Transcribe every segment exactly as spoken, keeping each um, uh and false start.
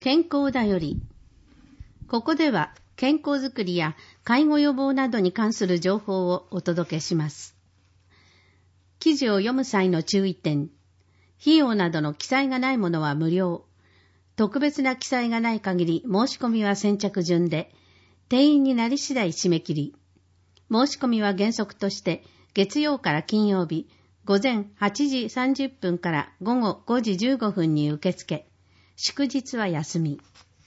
健康だより。ここでは健康づくりや介護予防などに関する情報をお届けします。記事を読む際の注意点。費用などの記載がないものは無料。特別な記載がない限り申し込みは先着順で、定員になり次第締め切り。申し込みは原則として月曜から金曜日、午前はちじさんじゅっぷんから午後ごじじゅうごふんに受付。祝日は休み。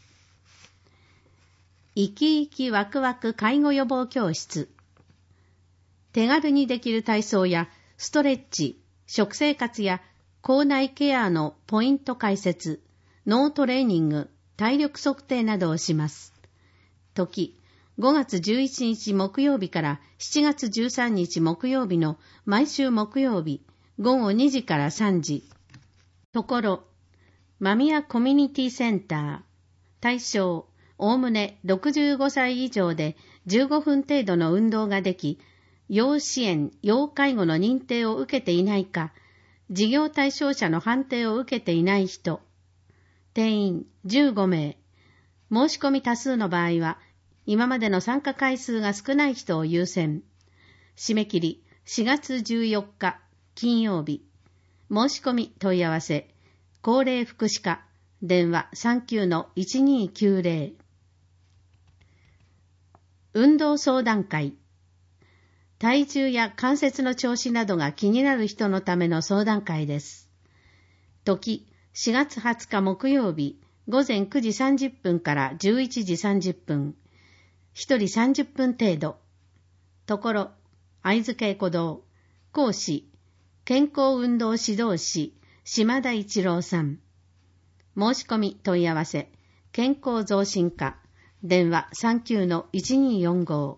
生き生きワクワク介護予防教室。手軽にできる体操やストレッチ、食生活や口内ケアのポイント解説、脳トレーニング、体力測定などをします。時、ごがつじゅういちにち木曜日からしちがつじゅうさんにち木曜日の毎週木曜日、ごごにじからさんじ。ところ、間宮コミュニティセンター。対象、おおむねろくじゅうごさい以上でじゅうごふん程度の運動ができ、要支援・要介護の認定を受けていないか、事業対象者の判定を受けていない人。定員じゅうごめい。申し込み多数の場合は、今までの参加回数が少ない人を優先。締め切りしがつじゅうよっか金曜日。申し込み問い合わせ。高齢福祉課、電話 さんきゅうのいちにきゅうぜろ。運動相談会。体重や関節の調子などが気になる人のための相談会です。時、しがつはつか木曜日、午前くじさんじゅっぷんからじゅういちじさんじゅっぷん。ひとりさんじゅっぷん程度。ところ、会津稽古堂。講師、健康運動指導士、島田一郎さん。申し込み問い合わせ。健康増進課。電話 さんきゅうのいちによんご。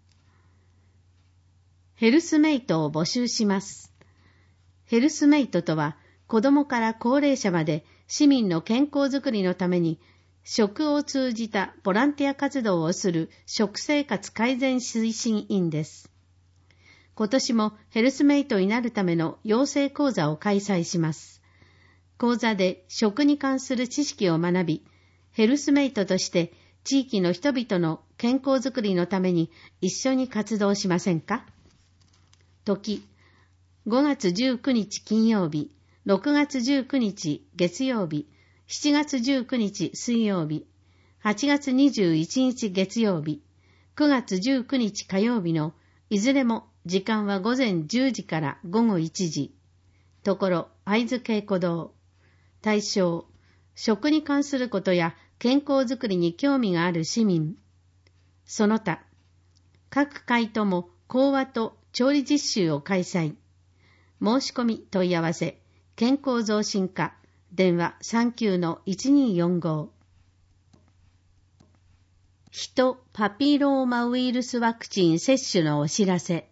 ヘルスメイトを募集します。ヘルスメイトとは、子どもから高齢者まで市民の健康づくりのために、食を通じたボランティア活動をする食生活改善推進員です。今年もヘルスメイトになるための養成講座を開催します。講座で食に関する知識を学び、ヘルスメイトとして地域の人々の健康づくりのために一緒に活動しませんか？時、ごがつじゅうくにち金曜日、ろくがつじゅうくにち月曜日、しちがつじゅうくにち水曜日、はちがつにじゅういちにち月曜日、くがつじゅうくにち火曜日のいずれも時間はごぜんじゅうじからごごいちじ。ところ、会津稽古堂。対象、食に関することや健康づくりに興味がある市民。その他、各会とも講話と調理実習を開催。申し込み問い合わせ。健康増進課。電話 さんきゅうのいちによんご。ヒトパピローマウイルスワクチン接種のお知らせ。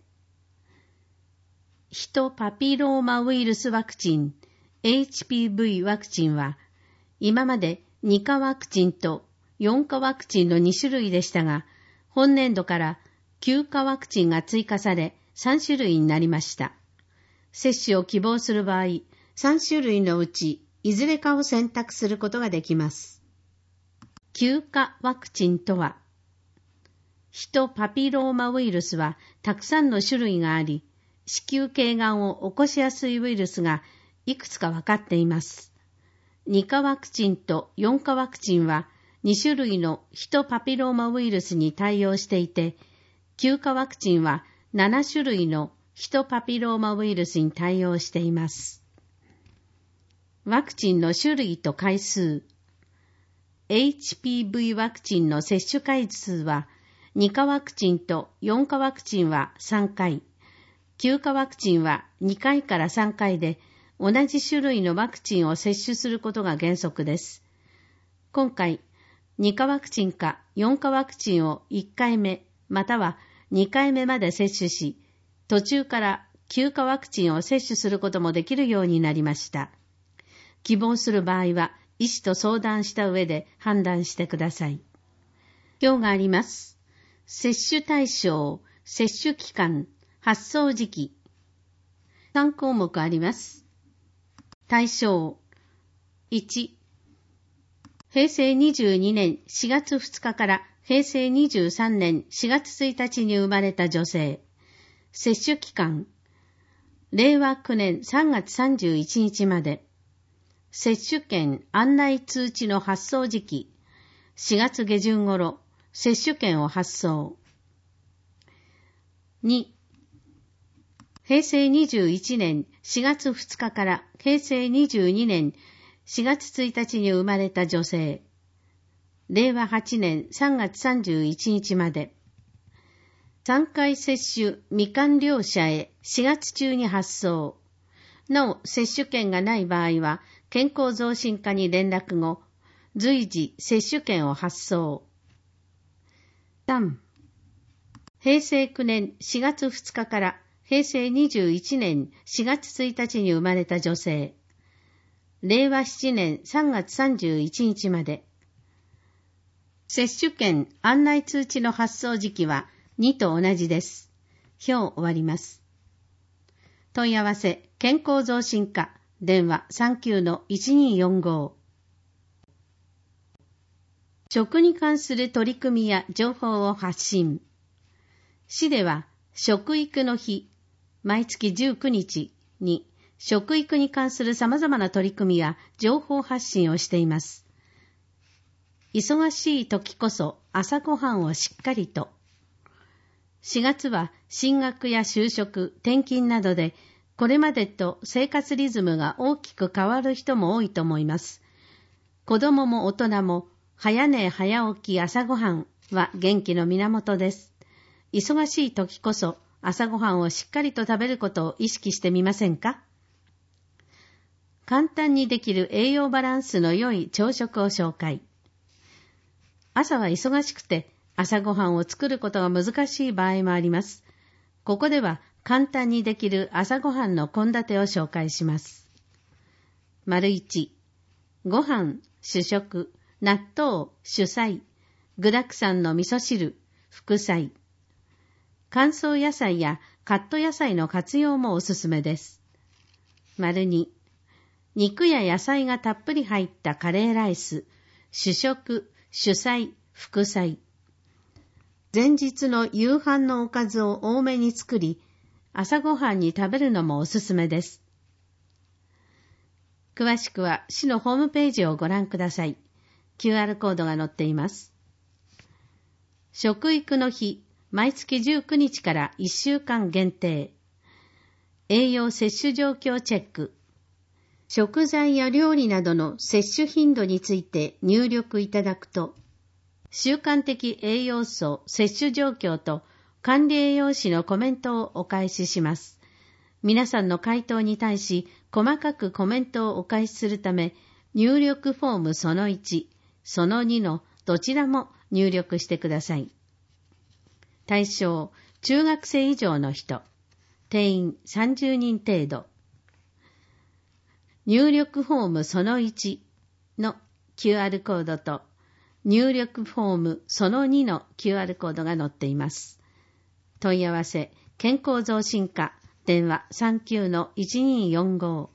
ヒトパピローマウイルスワクチン エイチピーブイ ワクチンは、今までにかワクチンとよんかワクチンのにしゅるいでしたが、本年度からきゅうかワクチンが追加されさんしゅるいになりました。接種を希望する場合、さんしゅるいのうちいずれかを選択することができます。きゅうかワクチンとは、ヒトパピローマウイルスはたくさんの種類があり、子宮頸がんを起こしやすいウイルスがいくつか分かっています。にかワクチンとよんかワクチンはにしゅるいのヒトパピローマウイルスに対応していて、きゅうかワクチンはななしゅるいのヒトパピローマウイルスに対応しています。ワクチンの種類と回数。エイチピーブイ ワクチンの接種回数は、にかワクチンとよんかワクチンはさんかい、きゅうかワクチンはにかいからさんかいで、同じ種類のワクチンを接種することが原則です。今回、にかワクチンかよんかワクチンをいっかいめまたはにかいめまで接種し、途中からきゅうかワクチンを接種することもできるようになりました。希望する場合は、医師と相談した上で判断してください。表があります。接種対象、接種期間、発送時期。さんこうもくあります。対象。いち、 へいせいにじゅうにねんしがつふつかからへいせいにじゅうさんねんしがつついたちに生まれた女性。接種期間、れいわきゅうねんさんがつさんじゅういちにちまで。接種券案内通知の発送時期、しがつげじゅん頃、接種券を発送。に、へいせいにじゅういちねんしがつふつかからへいせいにじゅうにねんしがつついたちに生まれた女性。れいわはちねんさんがつさんじゅういちにちまで。さんかい接種未完了者へしがつ中に発送。なお、接種券がない場合は、健康増進課に連絡後、随時接種券を発送。さん、へいせいきゅうねんしがつふつかからへいせいにじゅういちねんしがつついたちに生まれた女性。れいわななねんさんがつさんじゅういちにちまで。接種券案内通知の発送時期はにと同じです。表終わります。問い合わせ、健康増進課、電話 さんきゅうのいちにーよんご。食に関する取り組みや情報を発信。市では、食育の日、毎月じゅうくにちに、食育に関する様々な取り組みや情報発信をしています。忙しい時こそ朝ごはんをしっかりと。しがつは進学や就職、転勤などで、これまでと生活リズムが大きく変わる人も多いと思います。子供も大人も、早寝早起き朝ごはんは元気の源です。忙しい時こそ朝ごはんをしっかりと食べることを意識してみませんか？簡単にできる栄養バランスの良い朝食を紹介。朝は忙しくて朝ごはんを作ることが難しい場合もあります。ここでは簡単にできる朝ごはんの献立を紹介します。丸いち、ご飯、主食、納豆、主菜、具沢山の味噌汁、副菜。乾燥野菜やカット野菜の活用もおすすめです。丸に、肉や野菜がたっぷり入ったカレーライス、主食、主菜、副菜。前日の夕飯のおかずを多めに作り、朝ごはんに食べるのもおすすめです。詳しくは市のホームページをご覧ください。キューアール コードが載っています。食育の日、毎月じゅうくにちからいっしゅうかん限定。栄養摂取状況チェック。食材や料理などの摂取頻度について入力いただくと、習慣的栄養素摂取状況と管理栄養士のコメントをお返しします。皆さんの回答に対し細かくコメントをお返しするため、入力フォームそのいち、そのにのどちらも入力してください。対象、中学生以上の人、定員さんじゅうにん程度。入力フォームそのいちの キューアール コードと入力フォームそのにの キューアール コードが載っています。問い合わせ、健康増進課、電話 さんきゅうのいちにーよんご。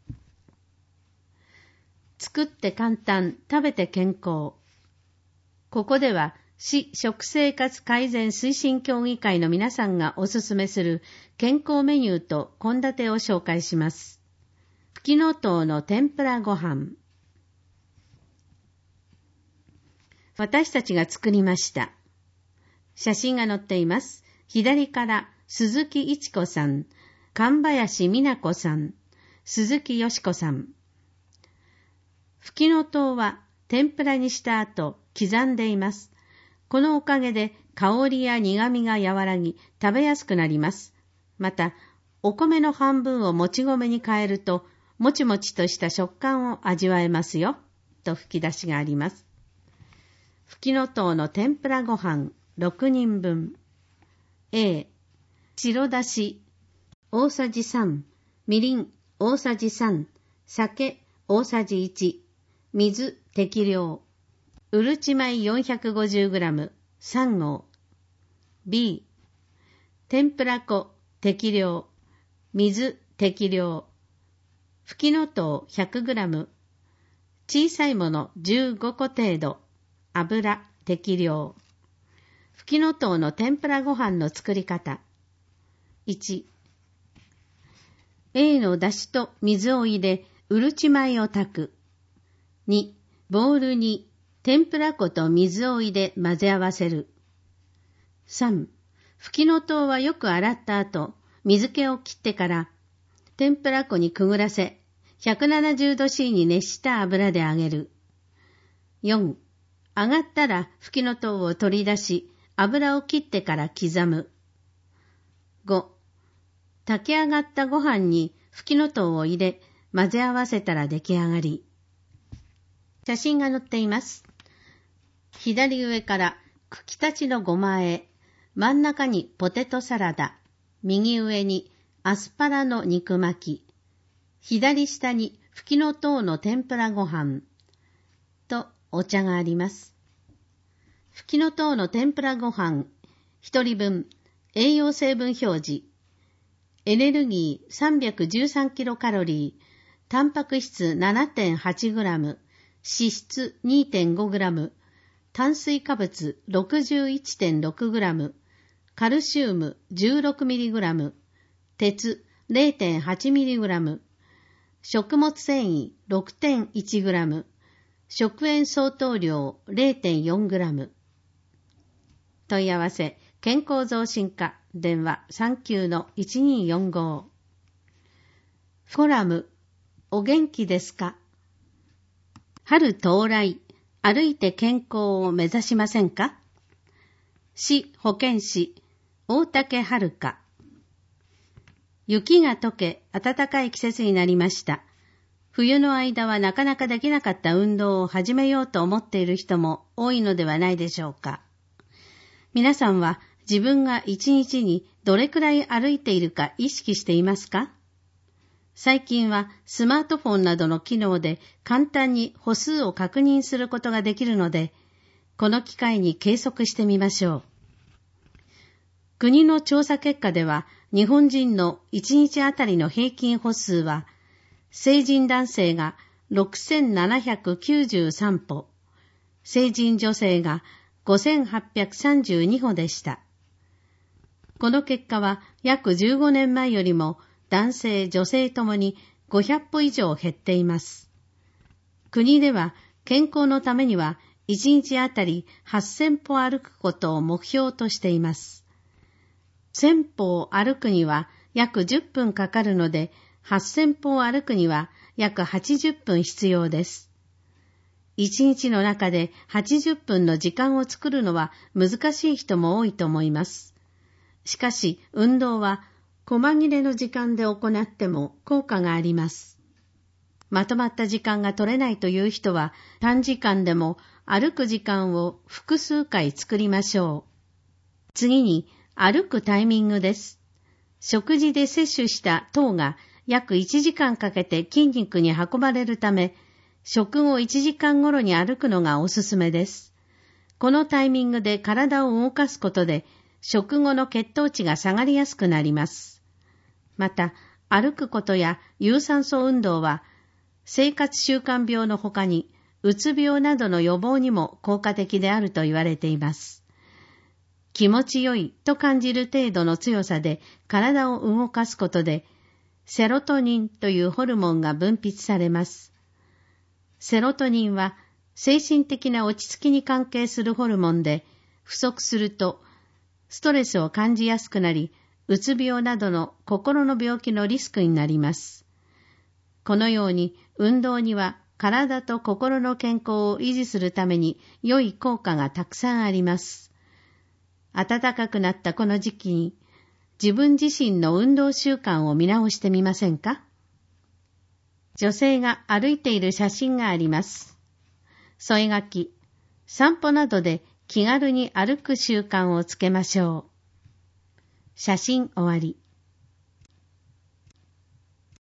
作って簡単、食べて健康。ここでは、市食生活改善推進協議会の皆さんがおすすめする健康メニューと献立を紹介します。ふきのとうの天ぷらご飯。私たちが作りました。写真が載っています。左から鈴木一子さん、神林美奈子さん、鈴木よし子さん。ふきのとうは天ぷらにした後刻んでいます。このおかげで香りや苦みが和らぎ食べやすくなります。また、お米の半分をもち米に変えるともちもちとした食感を味わえますよ、と吹き出しがあります。ふきのとうの天ぷらご飯ろくにんぶん。A、白だし大さじさん、みりん大さじさん、酒大さじいち、水適量。うるち米 よんひゃくごじゅうグラム、さんごう。B、天ぷら粉適量、水適量。ふきのとう ひゃくグラム、 小さいものじゅうごこ程度、油適量。ふきのとうの天ぷらご飯の作り方。いち、A のだしと水を入れ、うるち米を炊く。に、ボウルに天ぷら粉と水を入れ混ぜ合わせる。さん、ふきのとうはよく洗った後、水気を切ってから天ぷら粉にくぐらせ、ひゃくななじゅうど C に熱した油で揚げる。よん、揚がったらふきのとうを取り出し、油を切ってから刻む。ご、炊き上がったご飯にふきのとうを入れ、混ぜ合わせたら出来上がり。写真が載っています。左上から茎たちのごま和え、真ん中にポテトサラダ、右上にアスパラの肉巻き、左下にふきのとうの天ぷらご飯とお茶があります。ふきのとうの天ぷらご飯ひとりぶん栄養成分表示。エネルギー さんびゃくじゅうさんキロカロリー、タンパク質 ななてんはちグラム、脂質 にてんごグラム、炭水化物 ろくじゅういってんろくグラム、カルシウム じゅうろくミリグラム、鉄 れいてんはちミリグラム、食物繊維 ろくてんいちグラム、食塩相当量 れいてんよんグラム。問い合わせ、健康増進課、電話 さんきゅうのいちにーよんご。コラム、お元気ですか？春到来、歩いて健康を目指しませんか？市保健師、大竹遥。雪が溶け、暖かい季節になりました。冬の間はなかなかできなかった運動を始めようと思っている人も多いのではないでしょうか。皆さんは自分が一日にどれくらい歩いているか意識していますか？最近はスマートフォンなどの機能で簡単に歩数を確認することができるので、この機会に計測してみましょう。国の調査結果では、日本人のいちにちあたりの平均歩数は、成人男性がろくせんななひゃくきゅうじゅうさん歩、成人女性がごせんはっぴゃくさんじゅうに歩でした。この結果は約じゅうごねんまえよりも男性女性ともにごひゃく歩以上減っています。国では健康のためにはいちにちあたりはっせん歩歩くことを目標としています。せん歩を歩くには約じゅっぷんかかるので、はっせん歩を歩くには約はちじゅっぷん必要です。いちにちの中ではちじゅっぷんの時間を作るのは難しい人も多いと思います。しかし、運動は細切れの時間で行っても効果があります。まとまった時間が取れないという人は、短時間でも歩く時間を複数回作りましょう。次に、歩くタイミングです。食事で摂取した糖が約いちじかんかけて筋肉に運ばれるため、食後いちじかん頃に歩くのがおすすめです。このタイミングで体を動かすことで、食後の血糖値が下がりやすくなります。また、歩くことや有酸素運動は、生活習慣病のほかに、うつ病などの予防にも効果的であると言われています。気持ちよいと感じる程度の強さで体を動かすことで、セロトニンというホルモンが分泌されます。セロトニンは精神的な落ち着きに関係するホルモンで、不足するとストレスを感じやすくなり、うつ病などの心の病気のリスクになります。このように運動には体と心の健康を維持するために良い効果がたくさんあります。暖かくなったこの時期に自分自身の運動習慣を見直してみませんか？女性が歩いている写真があります。添え書き、散歩などで気軽に歩く習慣をつけましょう。写真終わり。